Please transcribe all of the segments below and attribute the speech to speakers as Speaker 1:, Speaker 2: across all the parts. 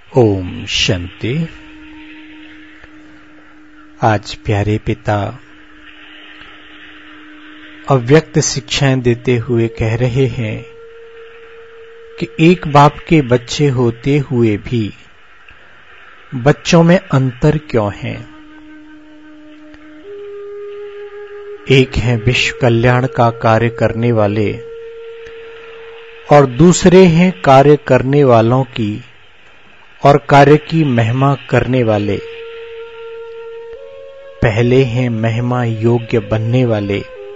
Speaker 1: ओम शांति। आज प्यारे पिता अव्यक्त शिक्षाएं देते हुए कह रहे हैं कि एक बाप के बच्चे होते हुए भी बच्चों में अंतर क्यों है। एक है विश्व कल्याण का कार्य करने वाले और दूसरे हैं कार्य करने वालों की और कार्य की महिमा करने वाले। पहले हैं महिमा योग्य बनने वाले।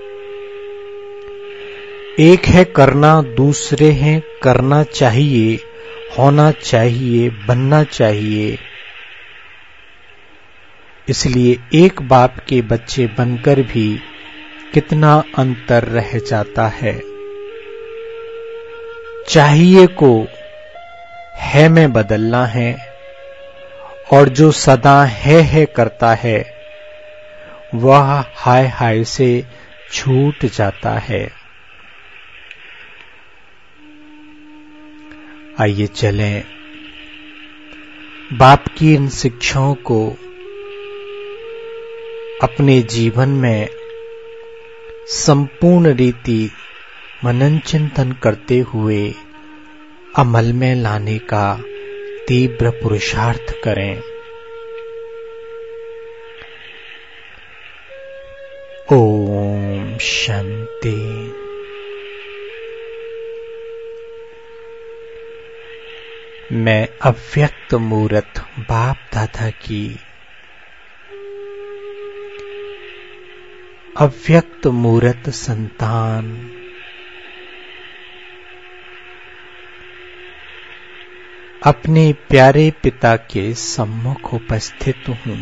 Speaker 1: एक है करना, दूसरे हैं करना चाहिए, होना चाहिए, बनना चाहिए। इसलिए एक बाप के बच्चे बनकर भी कितना अंतर रह जाता है। चाहिए को है में बदलना है और जो सदा है करता है वह हाय हाय से छूट जाता है। आइए चलें बाप की इन शिक्षाओं को अपने जीवन में संपूर्ण रीति मनन चिंतन करते हुए अमल में लाने का तीव्र पुरुषार्थ करें। ओम शांति। मैं अव्यक्त मूर्त बाप दादा की अव्यक्त मूर्त संतान अपने प्यारे पिता के सम्मुख उपस्थित हूँ।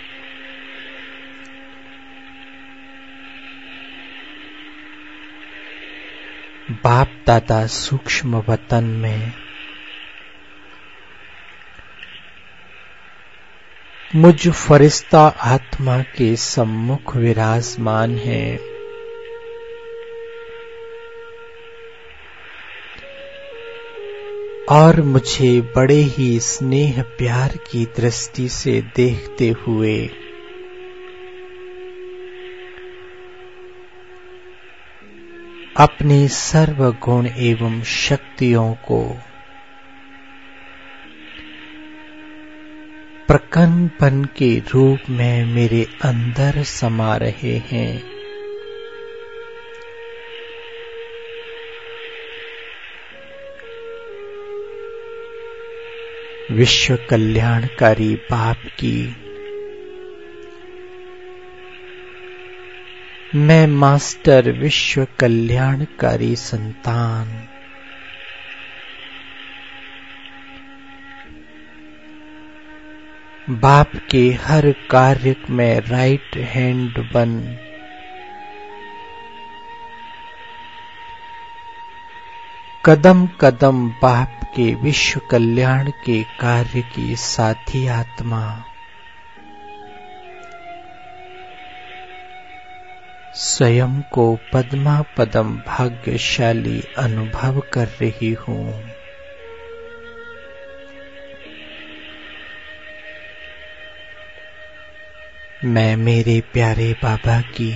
Speaker 1: बाप दादा सूक्ष्म वतन में मुझ फरिश्ता आत्मा के सम्मुख विराजमान है। और मुझे बड़े ही स्नेह प्यार की दृष्टि से देखते हुए अपने सर्व गुण एवं शक्तियों को प्रकंपन के रूप में मेरे अंदर समा रहे हैं। विश्व कल्याणकारी बाप की मैं मास्टर विश्व कल्याणकारी संतान बाप के हर कार्य में राइट हैंड बन कदम कदम बाप के विश्व कल्याण के कार्य की साथी आत्मा स्वयं को पद्मा पदम भाग्यशाली अनुभव कर रही हूँ। मैं मेरे प्यारे बाबा की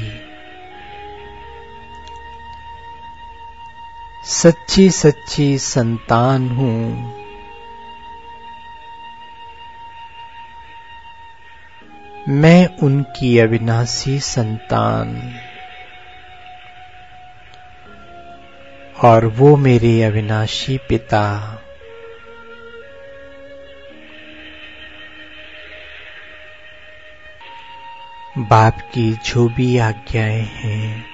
Speaker 1: सच्ची सच्ची संतान हूँ। मैं उनकी अविनाशी संतान और वो मेरे अविनाशी पिता। बाप की जो भी आज्ञाएं हैं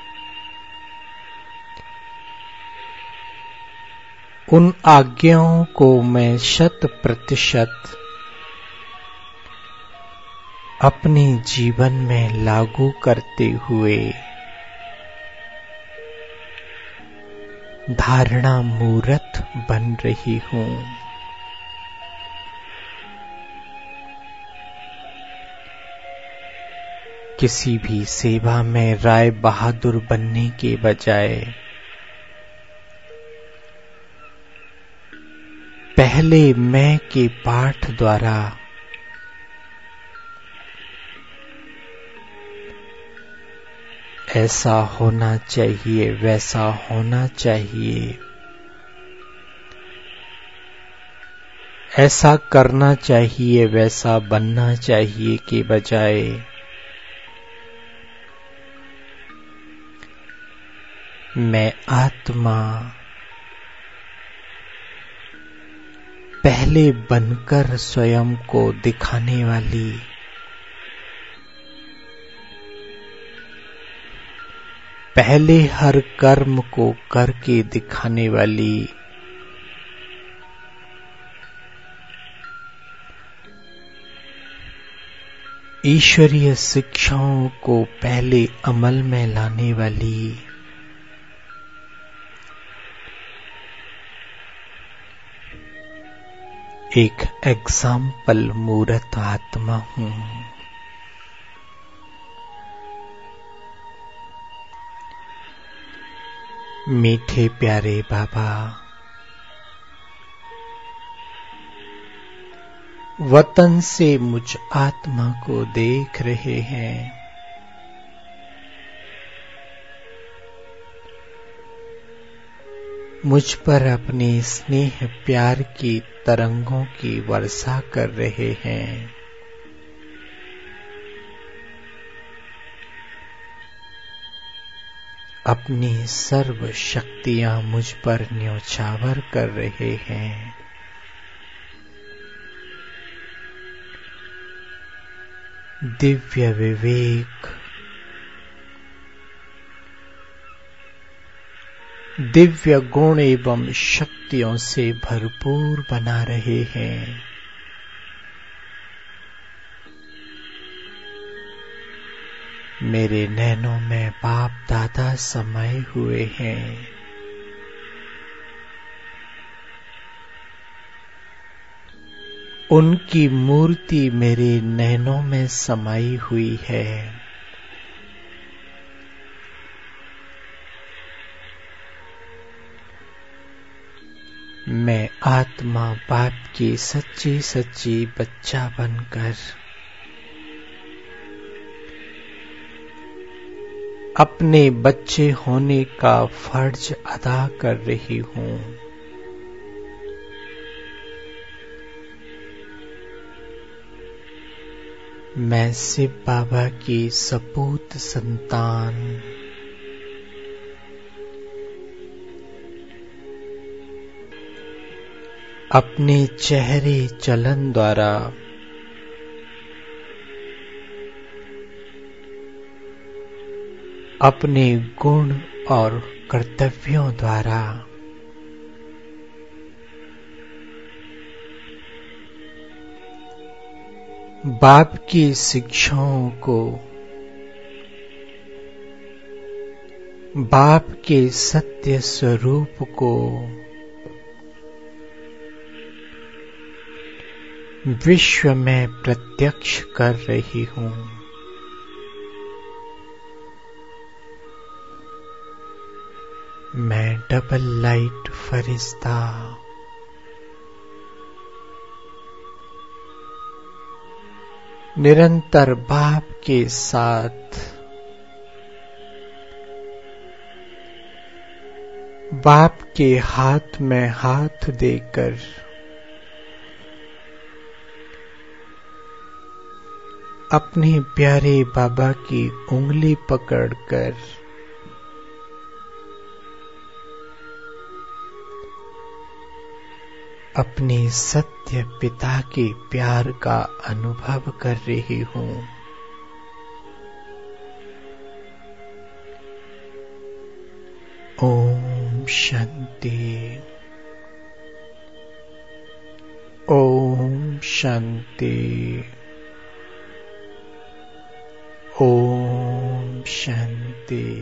Speaker 1: उन आज्ञाओं को मैं 100% अपने जीवन में लागू करते हुए धारणा मूर्त बन रही हूँ। किसी भी सेवा में राय बहादुर बनने के बजाय पहले मैं के पाठ द्वारा ऐसा होना चाहिए, वैसा होना चाहिए, ऐसा करना चाहिए, वैसा बनना चाहिए के बजाय मैं आत्मा पहले बनकर स्वयं को दिखाने वाली पहले हर कर्म को करके दिखाने वाली ईश्वरीय शिक्षाओं को पहले अमल में लाने वाली एक एग्जाम्पल मूर्त आत्मा हूं। मीठे प्यारे बाबा, वतन से मुझ आत्मा को देख रहे हैं। मुझ पर अपने स्नेह प्यार की तरंगों की वर्षा कर रहे हैं। अपनी सर्व शक्तियां मुझ पर न्योछावर कर रहे हैं। दिव्य विवेक, दिव्य गुण एवं शक्तियों से भरपूर बना रहे हैं। मेरे नैनों में बाप दादा समाये हुए हैं। उनकी मूर्ति मेरे नैनों में समाई हुई है। मैं आत्मा बाप की सच्ची सच्ची बच्चा बनकर अपने बच्चे होने का फर्ज अदा कर रही हूं। मैं शिव बाबा की सपूत संतान, अपने चेहरे चलन द्वारा अपने गुण और कर्तव्यों द्वारा बाप की शिक्षाओं को, बाप के सत्य स्वरूप को विश्व में प्रत्यक्ष कर रही हूं। मैं डबल लाइट फरिश्ता निरंतर बाप के साथ बाप के हाथ में हाथ देकर अपने प्यारे बाबा की उंगली पकड़कर अपने सत्य पिता के प्यार का अनुभव कर रही हूं। ओम शांति, ओम शांति, ओम शांति।